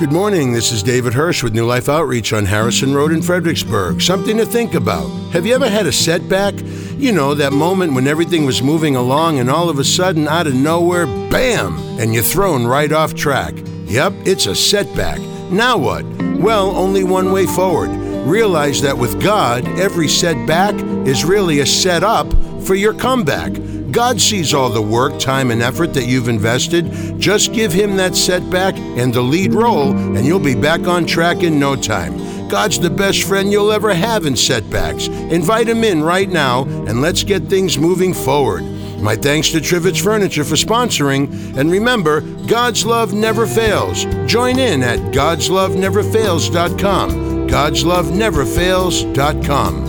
Good morning, this is David Hirsch with New Life Outreach on Harrison Road in Fredericksburg. Something to think about. Have you ever had a setback? You know, that moment when everything was moving along and all of a sudden, out of nowhere, bam, and you're thrown right off track. Yep, it's a setback. Now what? Well, only one way forward. Realize that with God, every setback is really a setup for your comeback. God sees all the work, time, and effort that you've invested. Just give Him that setback and the lead role, and you'll be back on track in no time. God's the best friend you'll ever have in setbacks. Invite Him in right now, and let's get things moving forward. My thanks to Trivets Furniture for sponsoring. And remember, God's love never fails. Join in at godsloveneverfails.com. godsloveneverfails.com.